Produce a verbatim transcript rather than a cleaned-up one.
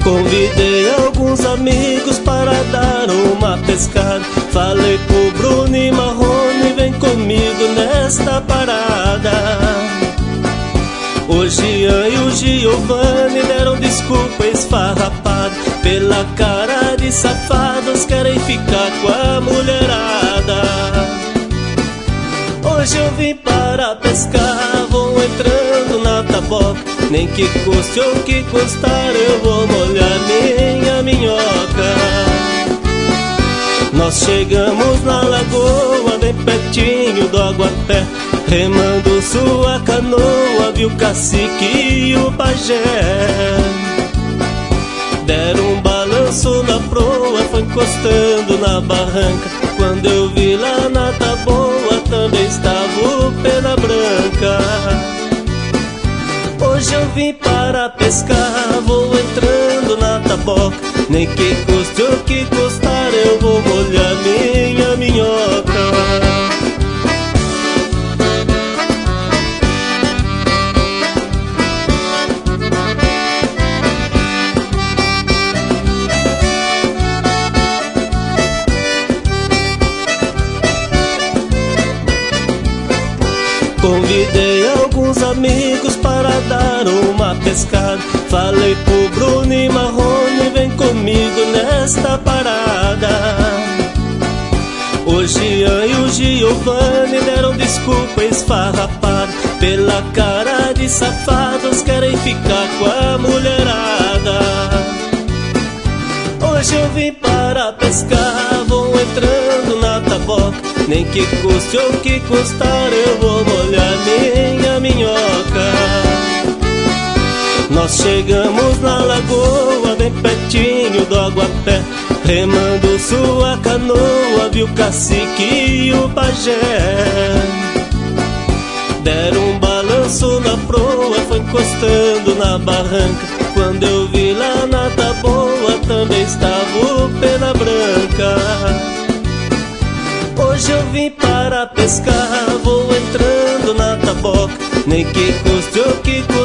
Convidei alguns amigos para dar uma pescada. Falei pro Bruno e Marrone, vem comigo nesta parada. O Jean e o Giovanni deram desculpa esfarrapada. Pela cara de safados querem ficar com a mulherada. Hoje eu vim para pescar, vou entrando na taboca. Nem que custe ou que custar, eu vou molhar minha minhoca. Nós chegamos na lagoa, bem pertinho do Aguapé. Remando sua canoa, viu o cacique e o pajé. Deram um balanço na proa, foi encostando na barranca. Quando eu vi lá na taboa, também estava o Pena Branca. Hoje eu vim para pescar, vou entrando na taboca. Nem que custe o que custar, eu vou molhar minha minhoca. Convidei alguns amigos para dar uma pescada. Falei pro Bruno e Marrone, vem comigo nesta parada. O Jean e o Giovanni deram desculpa esfarrapada. Pela cara de safados querem ficar com a mulherada. Hoje eu vim para pescar, vou entrando na taboca. Nem que custe ou que custar, eu vou molhar minha minhoca. Nós chegamos na lagoa, bem pertinho do Aguapé. Remando sua canoa, viu o cacique e o pajé. Deram um balanço na proa, foi encostando na barranca. Quando eu vi lá na taboa, também estava o Pena Branca. Hoje eu vim para pescar, vou entrando na taboca. Nem que custe o que